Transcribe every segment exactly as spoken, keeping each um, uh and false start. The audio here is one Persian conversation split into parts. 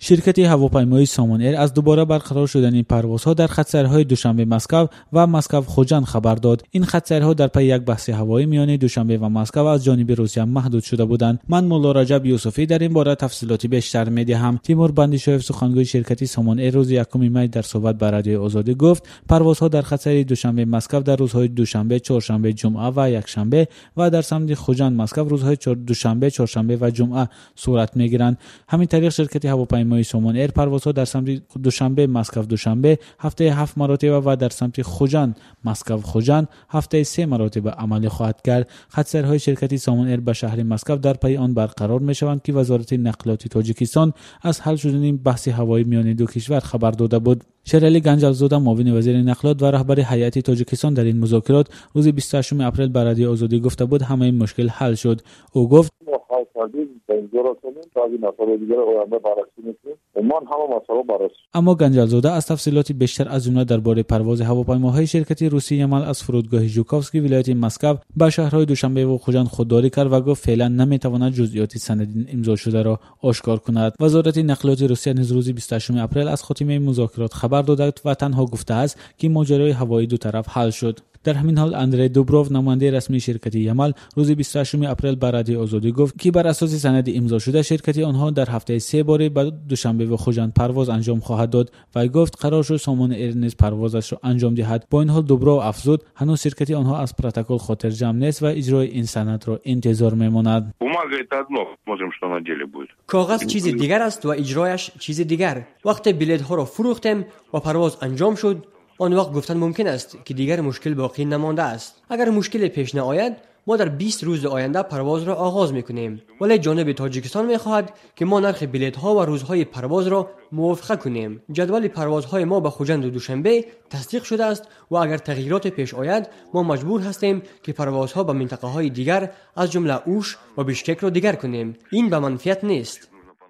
شرکت هواپیمایی سامان ایر از دوباره برقرار شدن این پروازها در خط‌سیرهای دوشنبه مسکو و مسکو خوجند خبر داد. این خط‌سیرها در پی یک بحث هوایی میان دوشنبه و مسکو از جانب روسیه محدود شده بودند. من مولا رجب یوسفی در این باره تفصیلاتی بیشتر میدهم. تیمور بندیشاف سخنگوی شرکت سامان ایر روز یکم می در صحبت با رادیو آزادی گفت پروازها در خط‌سیر دوشنبه مسکو در روزهای دوشنبه، چهارشنبه، جمعه و یکشنبه و در سمت خوجند مسکو روزهای دوشنبه، چهارشنبه و جمعه صورت میگیرند. همین طریق شرکت هواپیمایی سامان ایر پروازها در سمت دوشنبه مسکو دوشنبه هفته هفت مراتب و در سمت خوجند مسکو خوجند هفته سه مراتب عمل خواهد کرد. خط‌سیرهای شرکت سامان ایر به شهر مسکو در پی آن برقرار میشوند که وزارت نقلات تاجیکستان از حل شدن این بحث هوایی میان دو کشور خبر داده بود. شیرعلی گنجالزاده معاون وزیر نقلات و رهبر هیئت تاجیکستان در این مذاکرات روز بیست و هشت اپریل به رادیو آزادی گفته بود همه این مشکل حل شد. او گفت اما گنجالزاده از تفصیلات بیشتر از جمله درباره پرواز هواپیماهای شرکت روسی یمال از فرودگاه ژوکوفسکی ولایت مسکو به شهرهای دوشنبه و خوجند خودداری کرد و گفت فعلا نمیتواند جزئیات سند امضا شده را آشکار کند. وزارت نقلات روسیه نیز روز بیست و هشت اپریل از خاتمه مذاکرات خبر داده و تنها گفته است که ماجرای هوایی دو طرف حل شد. در همین حال اندری دوبروف نماینده رسمی شرکت یمال روز بیست و هشت اپریل به رادیو آزادی گفت که بر اساس سند امضا شده شرکت آنها در هفته سه باره به دوشنبه و خوجند پرواز انجام خواهد داد و گفت قرار شد سامان ایر نیز پروازش را انجام دهد. با این حال دوبروف افزود هنوز شرکت آنها از پروتکل خاطر جمع نیست و اجرای این سند را انتظار میماند. کاغذ چیز دیگر است و اجرایش چیز دیگر. وقتی بلیط ها را فروختیم و پرواز انجام شد آن وقت گفتن ممکن است که دیگر مشکل باقی نمانده است. اگر مشکل پیش نیاید ما در بیست روز آینده پرواز را آغاز میکنیم، ولی جانب تاجیکستان میخواهد که ما نرخ بلیط ها و روزهای پرواز را موافقه کنیم. جدول پروازهای ما به خوجند و دوشنبه تصدیق شده است و اگر تغییرات پیش آید ما مجبور هستیم که پروازها به منطقه های دیگر از جمله اوش و بیشکک را دیگر کنیم. این به منفعت نیست.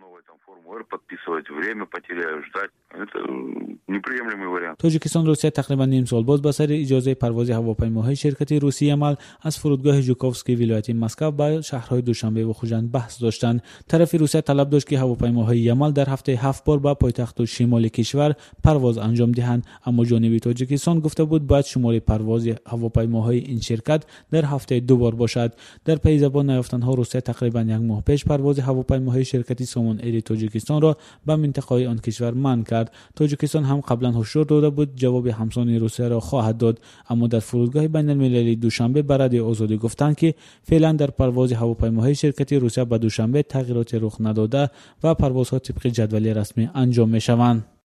تاجیکستان روسیه تقریبا نیم سال باز به سر اجازه پرواز هواپیماهای شرکت روسی یمال از فرودگاه ژوکوفسکی ولایت مسکو به شهرهای دوشنبه و خوجند بحث داشتند. طرف روسیه طلب داشت که هواپیماهای یمال در هفته هفت بار به پایتخت و شمال کشور پرواز انجام دهند، اما جانب تاجیکستان گفته بود باید شمار پرواز هواپیماهای این شرکت در هفته دو بار باشد. در پی زبان نیافتنها روسیه تقریبا یک ماه پیش پرواز هواپیماهای شرکت سامان ایر تاجیکستان را به منطقه آن کشور منع کرد. تاجیکستان هم قبلا هشدار داده بود جواب همسان روسیه را خواهد داد، اما در فرودگاه بین المللی دوشنبه به رادیو آزادی گفتند که فعلا در پرواز هواپیماهای شرکت روسیه به دوشنبه تغییرات رخ نداده و پروازها طبق جدول رسمی انجام می شوند.